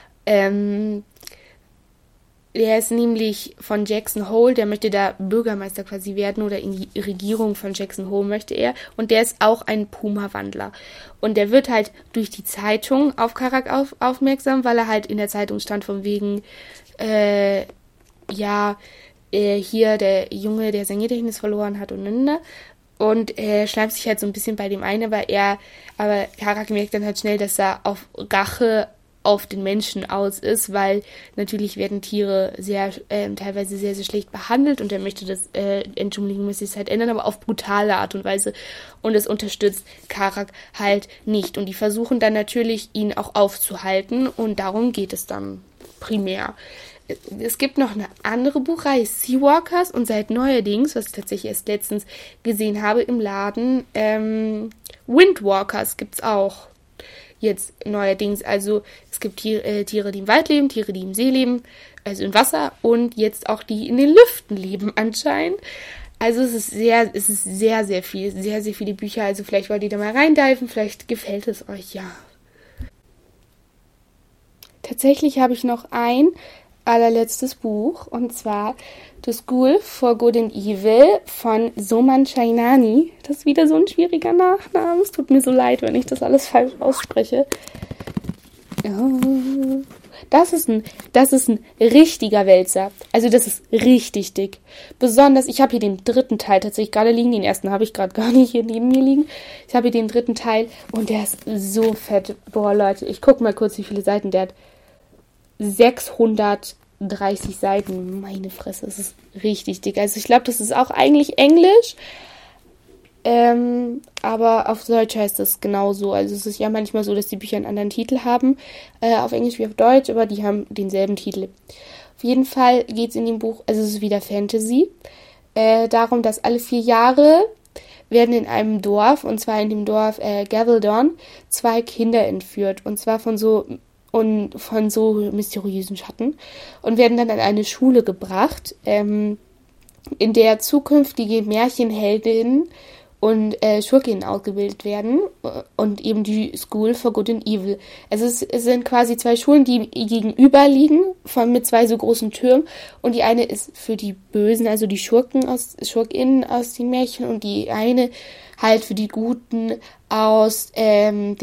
Der ist nämlich von Jackson Hole, der möchte da Bürgermeister quasi werden oder in die Regierung von Jackson Hole möchte er. Und der ist auch ein Puma-Wandler. Und der wird halt durch die Zeitung auf Karak aufmerksam, weil er halt in der Zeitung stand von wegen, hier der Junge, der sein Gedächtnis verloren hat und er schleimt sich halt so ein bisschen bei dem ein, aber Karak merkt dann halt schnell, dass er auf Rache auf den Menschen aus ist, weil natürlich werden Tiere teilweise sehr, sehr schlecht behandelt und er möchte das entschuldigungsmäßig halt ändern, aber auf brutale Art und Weise und das unterstützt Karak halt nicht und die versuchen dann natürlich, ihn auch aufzuhalten und darum geht es dann primär. Es gibt noch eine andere Buchreihe, Seawalkers und seit neuerdings, was ich tatsächlich erst letztens gesehen habe im Laden, Windwalkers gibt's auch. Jetzt neuerdings, also es gibt Tiere, die im Wald leben, Tiere, die im See leben, also im Wasser und jetzt auch die in den Lüften leben anscheinend. Also es ist sehr, sehr viel, sehr, sehr viele Bücher, also vielleicht wollt ihr da mal reindiven, vielleicht gefällt es euch ja. Tatsächlich habe ich noch ein allerletztes Buch, und zwar The School for Good and Evil von Soman Chainani. Das ist wieder so ein schwieriger Nachname. Es tut mir so leid, wenn ich das alles falsch ausspreche. Oh. Das ist ein richtiger Wälzer. Also das ist richtig dick. Besonders, ich habe hier den dritten Teil tatsächlich gerade liegen. Den ersten habe ich gerade gar nicht hier neben mir liegen. Ich habe hier den dritten Teil und der ist so fett. Boah, Leute, ich gucke mal kurz, wie viele Seiten der hat. 630 Seiten. Meine Fresse, das ist richtig dick. Also ich glaube, das ist auch eigentlich Englisch. Aber auf Deutsch heißt das genauso. Also es ist ja manchmal so, dass die Bücher einen anderen Titel haben. Auf Englisch wie auf Deutsch, aber die haben denselben Titel. Auf jeden Fall geht es in dem Buch, also es ist wieder Fantasy, darum, dass alle 4 Jahre werden in einem Dorf, und zwar in dem Dorf Gavildon, 2 Kinder entführt. Und zwar von so mysteriösen Schatten. Und werden dann an eine Schule gebracht, in der zukünftige Märchenheldinnen und Schurkinnen ausgebildet werden und eben die School for Good and Evil. Also es sind quasi 2 Schulen, die gegenüber liegen, mit 2 so großen Türmen, und die eine ist für die Bösen, also die Schurkinnen aus den Märchen, und die eine halt für die Guten aus den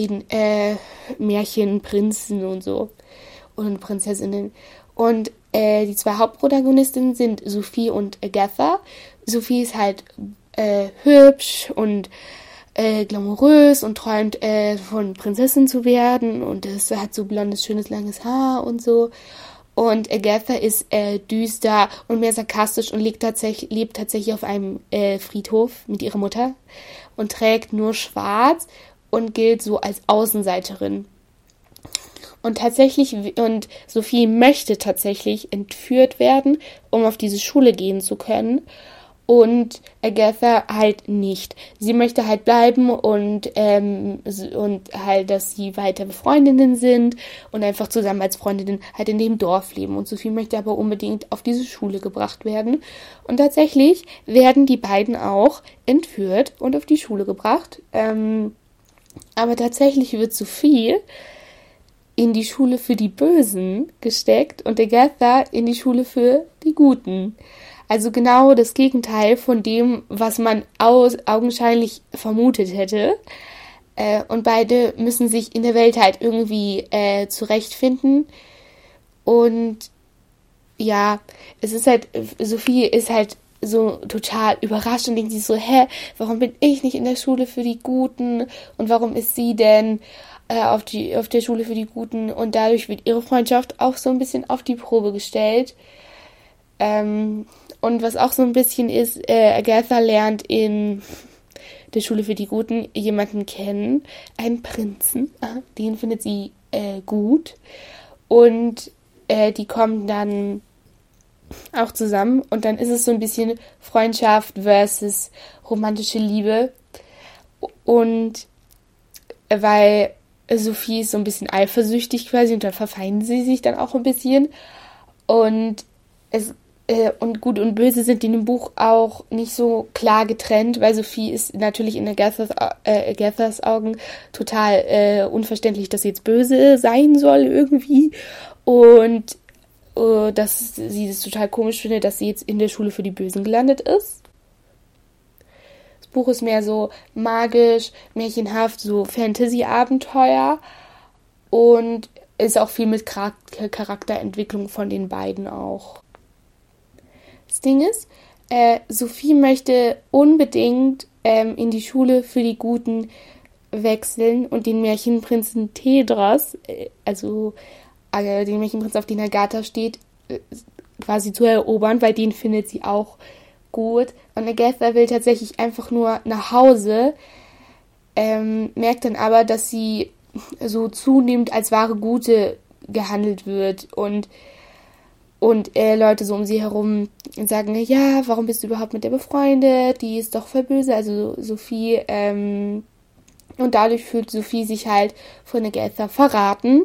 Märchenprinzen und so und Prinzessinnen. Und die 2 Hauptprotagonistinnen sind Sophie und Agatha. Sophie ist halt hübsch und glamourös und träumt von Prinzessin zu werden, und es hat so blondes, schönes, langes Haar und so. Und Agatha ist düster und mehr sarkastisch und lebt tatsächlich auf einem Friedhof mit ihrer Mutter und trägt nur schwarz und gilt so als Außenseiterin. Und Sophie möchte tatsächlich entführt werden, um auf diese Schule gehen zu können. Und Agatha halt nicht. Sie möchte halt bleiben und halt, dass sie weiter Freundinnen sind und einfach zusammen als Freundinnen halt in dem Dorf leben. Und Sophie möchte aber unbedingt auf diese Schule gebracht werden. Und tatsächlich werden die beiden auch entführt und auf die Schule gebracht. Aber tatsächlich wird Sophie in die Schule für die Bösen gesteckt und Agatha in die Schule für die Guten. Also genau das Gegenteil von dem, was man augenscheinlich vermutet hätte. Und beide müssen sich in der Welt halt irgendwie zurechtfinden. Und ja, es ist halt, Sophie ist halt so total überrascht und denkt sich so, warum bin ich nicht in der Schule für die Guten? Und warum ist sie denn auf der Schule für die Guten? Und dadurch wird ihre Freundschaft auch so ein bisschen auf die Probe gestellt. Und was auch so ein bisschen ist, Agatha lernt in der Schule für die Guten jemanden kennen, einen Prinzen, den findet sie gut, und die kommen dann auch zusammen, und dann ist es so ein bisschen Freundschaft versus romantische Liebe, und weil Sophie ist so ein bisschen eifersüchtig quasi, und dann verfeinden sie sich dann auch ein bisschen, und Gut und Böse sind in dem Buch auch nicht so klar getrennt, weil Sophie ist natürlich in Agathas Augen total unverständlich, dass sie jetzt böse sein soll irgendwie, und dass sie das total komisch findet, dass sie jetzt in der Schule für die Bösen gelandet ist. Das Buch ist mehr so magisch, märchenhaft, so Fantasy-Abenteuer, und ist auch viel mit Charakterentwicklung von den beiden auch. Das Ding ist, Sophie möchte unbedingt in die Schule für die Guten wechseln und den Märchenprinzen Tedros, den Märchenprinz, auf den Agatha steht, quasi zu erobern, weil den findet sie auch gut. Und Agatha will tatsächlich einfach nur nach Hause, merkt dann aber, dass sie so zunehmend als wahre Gute gehandelt wird, und Leute so um sie herum sagen, ja, warum bist du überhaupt mit der befreundet? Die ist doch voll böse, also Sophie. Und dadurch fühlt Sophie sich halt von Agatha verraten.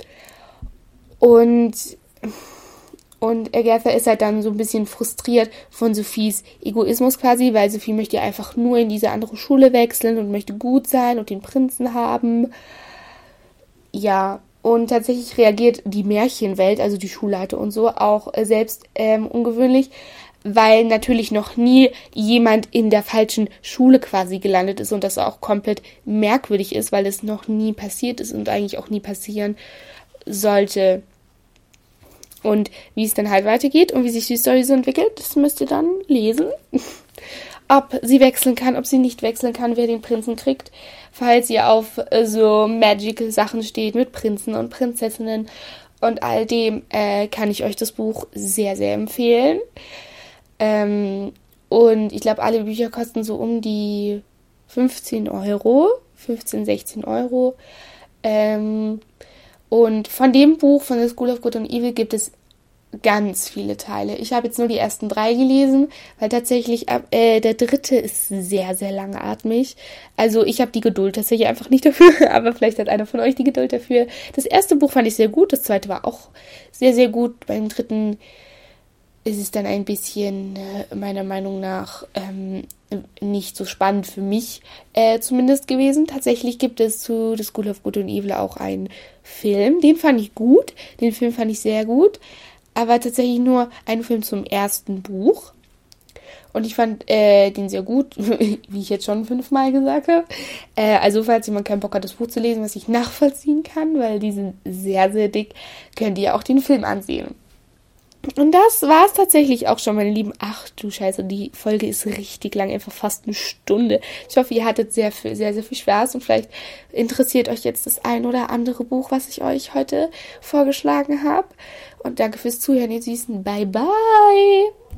Und Agatha ist halt dann so ein bisschen frustriert von Sophies Egoismus quasi, weil Sophie möchte einfach nur in diese andere Schule wechseln und möchte gut sein und den Prinzen haben. Ja, Und tatsächlich reagiert die Märchenwelt, also die Schulleiter und so, auch selbst ungewöhnlich, weil natürlich noch nie jemand in der falschen Schule quasi gelandet ist und das auch komplett merkwürdig ist, weil es noch nie passiert ist und eigentlich auch nie passieren sollte. Und wie es dann halt weitergeht und wie sich die Story so entwickelt, das müsst ihr dann lesen. Ob sie wechseln kann, ob sie nicht wechseln kann, wer den Prinzen kriegt. Falls ihr auf so magical Sachen steht mit Prinzen und Prinzessinnen und all dem, kann ich euch das Buch sehr, sehr empfehlen. Und ich glaube, alle Bücher kosten so um die 15 Euro, 16 Euro. Und von dem Buch, von The School of Good and Evil, gibt es ganz viele Teile. Ich habe jetzt nur die ersten 3 gelesen, weil tatsächlich der 3. ist sehr, sehr langatmig. Also ich habe die Geduld tatsächlich einfach nicht dafür, aber vielleicht hat einer von euch die Geduld dafür. Das erste Buch fand ich sehr gut, das zweite war auch sehr, sehr gut. Beim 3. ist es dann ein bisschen, meiner Meinung nach, nicht so spannend für mich zumindest gewesen. Tatsächlich gibt es zu The School of Good and Evil auch einen Film. Den fand ich gut. Den Film fand ich sehr gut. Aber tatsächlich nur einen Film zum ersten Buch. Und ich fand den sehr gut, wie ich jetzt schon 5-mal gesagt habe. Also falls jemand keinen Bock hat, das Buch zu lesen, was ich nachvollziehen kann, weil die sind sehr, sehr dick, könnt ihr auch den Film ansehen. Und das war es tatsächlich auch schon, meine Lieben. Ach du Scheiße, die Folge ist richtig lang, einfach fast eine Stunde. Ich hoffe, ihr hattet sehr, sehr viel Spaß und vielleicht interessiert euch jetzt das ein oder andere Buch, was ich euch heute vorgeschlagen habe. Und danke fürs Zuhören, ihr Süßen. Bye, bye!